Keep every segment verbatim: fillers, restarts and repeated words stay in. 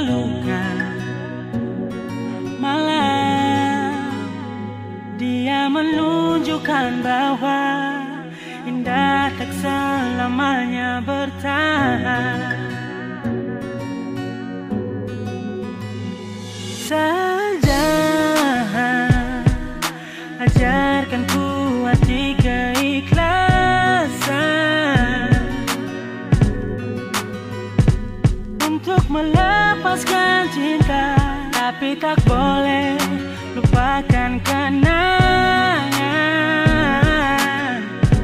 pelukan, malah dia menunjukkan bahwa indah tak selamanya bertahan. Saja ajarkan ku arti keikhlasan untuk melepaskan cinta, tapi tak boleh lupakan kenangan.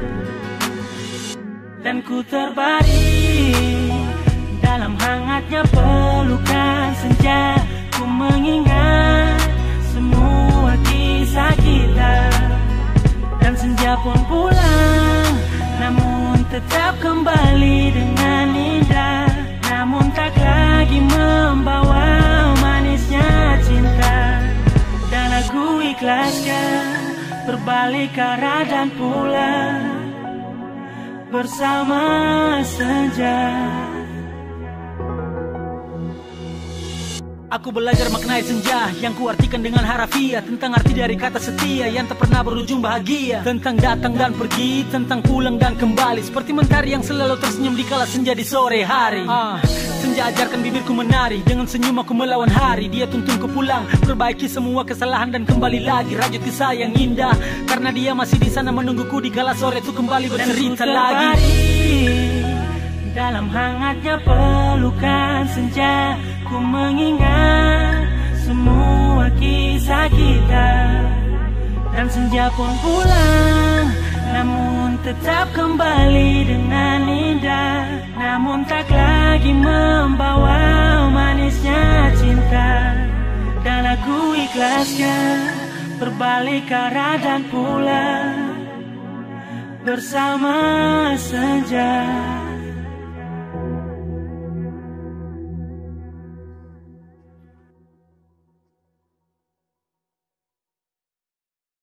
Dan ku terbaring dalam hangatnya pelukan senja, ku mengingat semua kisah kita. Dan senja pun pulang, namun tetap kembali dengan indah. Namun tak lagi membawa manisnya cinta. Dan aku ikhlaskan berbalik arah dan pulang bersama senja. Aku belajar maknai senja yang ku artikan dengan harafiah, tentang arti dari kata setia yang tak pernah berujung bahagia, tentang datang dan pergi, tentang pulang dan kembali, seperti mentari yang selalu tersenyum di kala senja di sore hari. ah, Senja ajarkan bibirku menari, dengan senyum aku melawan hari. Dia tuntun ku pulang, perbaiki semua kesalahan dan kembali lagi, rajut kisah yang indah, karena dia masih di sana menungguku di kala sore itu kembali bercerita lagi. Dalam hangatnya pelukan senja, ku mengingat semua kisah kita. Dan senja pun pulang, namun tetap kembali dengan indah. Namun tak lagi membawa manisnya cinta. Dan aku ikhlaskan berbalik arah dan pulang bersama senja.